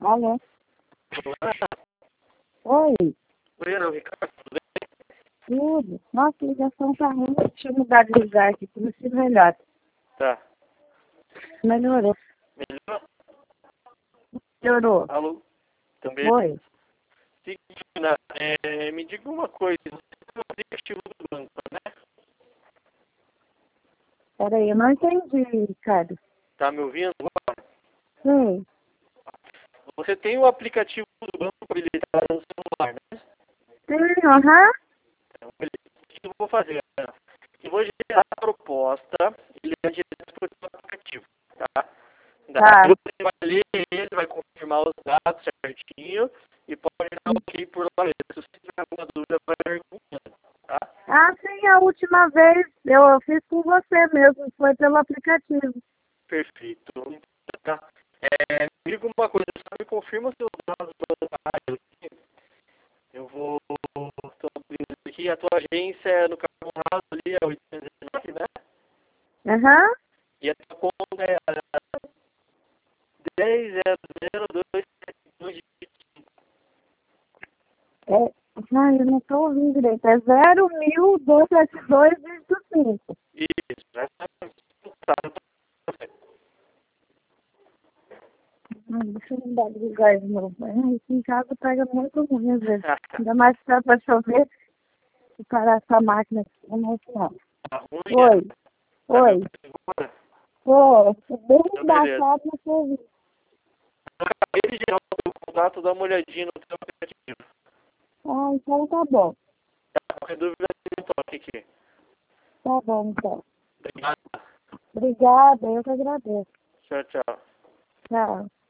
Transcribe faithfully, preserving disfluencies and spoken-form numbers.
Alô? Olá. Oi, Oi, era o Ricardo, tudo bem? tudo. Nossa, a ligação tá ruim. Deixa eu mudar de lugar aqui, pra ver se melhor. Tá. Melhorou. Melhor? Melhorou. Alô? Também. Oi. Seguinte, Ana, é, me diga uma coisa. Você tem um aplicativo do banco, né? Peraí, eu não entendi, Ricardo. Tá me ouvindo agora? Sim. Você tem o aplicativo do banco habilitado no celular, né? Sim, aham. Então, beleza. O que eu vou fazer, Ana? Eu vou gerar a proposta e ligar direto para o seu aplicativo, tá? Tá. Daí você vai ler ele, vai confirmar os dados certinho e pode dar ok por lá mesmo. Se você tiver alguma dúvida, vai perguntando, tá? Ah, sim, a última vez eu fiz com você mesmo, foi pelo aplicativo. Perfeito. Então, tá. É, me diga uma coisa, só me confirma seus dados bancários aqui. Eu vou. Estou abrindo aqui. A tua agência é no Carmo Raso ali, é oitocentos e nove, né? Aham. E a tua conta é a dez zero zero dois sete dois. É, ai, eu não tô ouvindo direito. É zero mil duzentos e setenta e dois vírgula cinco. Isso, essa é a Hum, deixa eu mudar de lugar de novo. Ai, aqui em casa pega muito ruim às vezes. Ainda mais que tá pra chover e parar essa máquina aqui. Não é isso não. tá ruim, Oi, é? Tá me oi. ouvindo agora? Pô, bem Então, beleza. embaixado no serviço. Eu acabei de gerar o teu contato, dá uma olhadinha no teu aplicativo. Ah, então tá bom. Tá? Qualquer dúvida, eu toque aqui. Tá bom, então. Obrigado. Obrigada, eu que agradeço. Tchau, tchau. Tchau.